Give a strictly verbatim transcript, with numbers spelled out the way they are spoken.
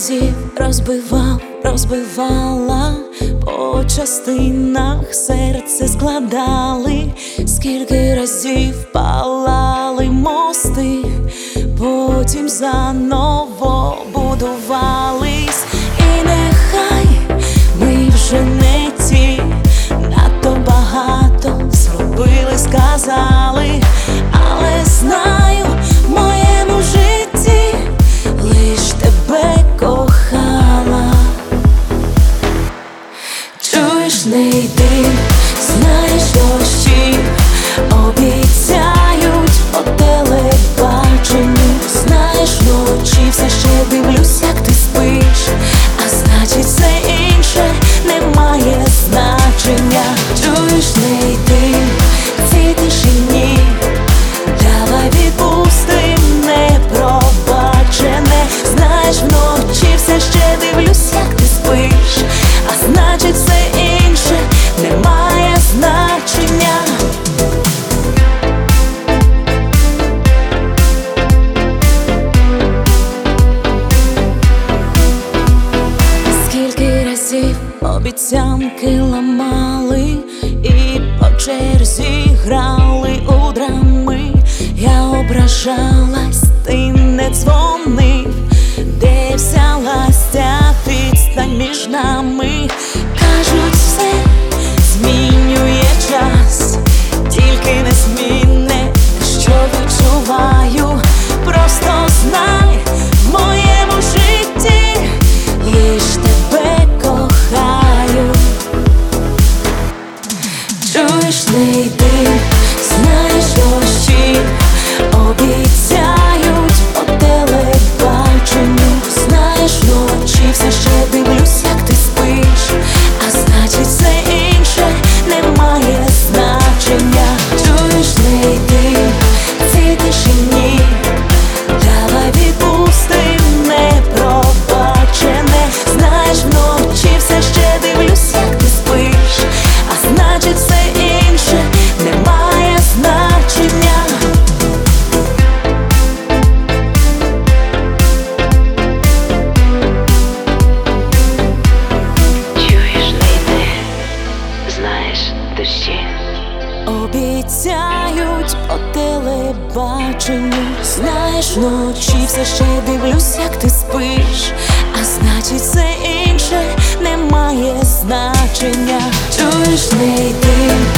разів розбивав, розбивала, по частинах серце складали, скільки разів палали мости, потім заново будувались. І нехай ми вже не ті, надто багато зробили, сказали, але знаю, в моєму житті лиш тебе кохала. Чуєш, не йди, знаєш, дощі обіцяють по телебаченню. Знаєш, вночі все ще дивлюсь, як ти спиш, а значить все інше не має значення. Чуєш, не йди в цій тишині, давай відпустим непробачене. Знаєш, вночі все ще дивлюсь, як ти спиш, а значить все інше не має значення. Скільки разів обіцянки ламали і по черзі грали у драми. Я ображалась, ти не дзвонив, де взялась ця відстань між нами. Кажуть, все змінює час, тільки незмінне, що відчуваю. Просто знай, в моєму житті лиш тебе кохаю. Чуєш, не йди, знаєш, дощі обіцяють по телебаченню. Знаєш, вночі все ще дивлюсь, як ти спиш, а значить все інше не має значення. Чуєш, не йди в цій тишині, давай відпустим непробачене. Знаєш, вночі все ще дивлюсь, як ти спиш, а значить все інше не має значення. Чуєш, не йди, знаєш, дощі Обіцяють по телебаченню. Знаєш, вночі все ще дивлюсь, як ти спиш, а значить все інше не має значення. Чуєш, не йди